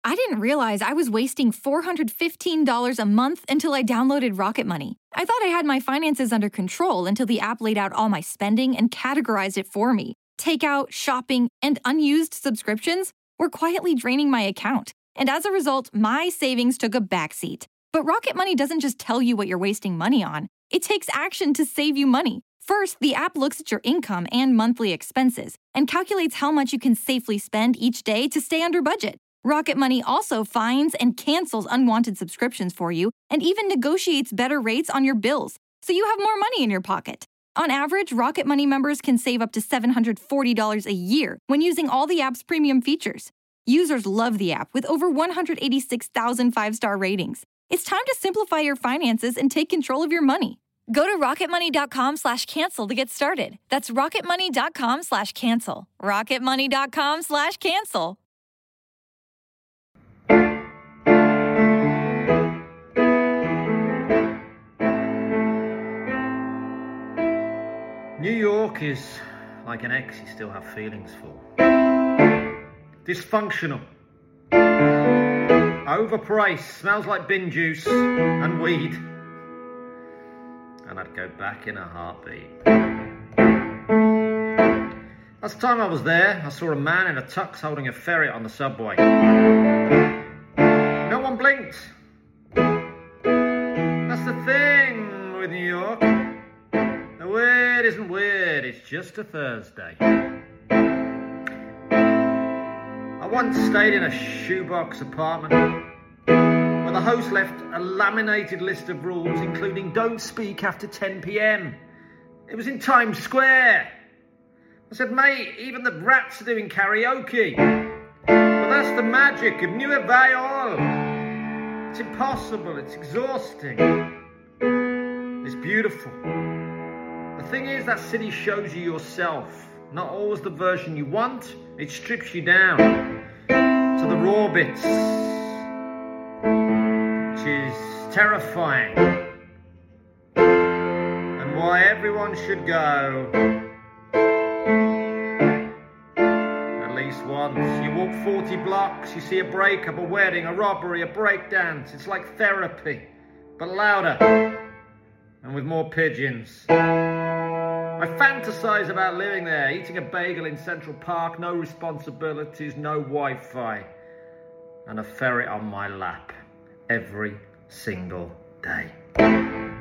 I didn't realize I was wasting $415 a month until I downloaded Rocket Money. I thought I had my finances under control until the app laid out all my spending and categorized it for me. Takeout, shopping, and unused subscriptions were quietly draining my account. And as a result, my savings took a backseat. But Rocket Money doesn't just tell you what you're wasting money on. It takes action to save you money. First, the app looks at your income and monthly expenses and calculates how much you can safely spend each day to stay under budget. Rocket Money also finds and cancels unwanted subscriptions for you and even negotiates better rates on your bills, so you have more money in your pocket. On average, Rocket Money members can save up to $740 a year when using all the app's premium features. Users love the app with over 186,000 five-star ratings. It's time to simplify your finances and take control of your money. Go to rocketmoney.com/cancel to get started. That's rocketmoney.com/cancel. rocketmoney.com/cancel. New York is like an ex you still have feelings for. Dysfunctional. Overpriced. Smells like bin juice and weed. And I'd go back in a heartbeat. Last time I was there, I saw a man in a tux holding a ferret on the subway. No one blinked. That's the thing with New York. The weird isn't weird, it's just a Thursday. I once stayed in a shoebox apartment where the host left a laminated list of rules, including don't speak after 10 p.m. It was in Times Square. I said, mate, even the rats are doing karaoke. But that's the magic of Nueva York. It's impossible, it's exhausting. It's beautiful. The thing is, that city shows you yourself, not always the version you want. It strips you down to the raw bits, which is terrifying, and why everyone should go at least once. You walk 40 blocks, you see a breakup, a wedding, a robbery, a breakdance. It's like therapy, but louder and with more pigeons. I fantasize about living there, eating a bagel in Central Park, no responsibilities, no Wi-Fi, and a ferret on my lap every single day.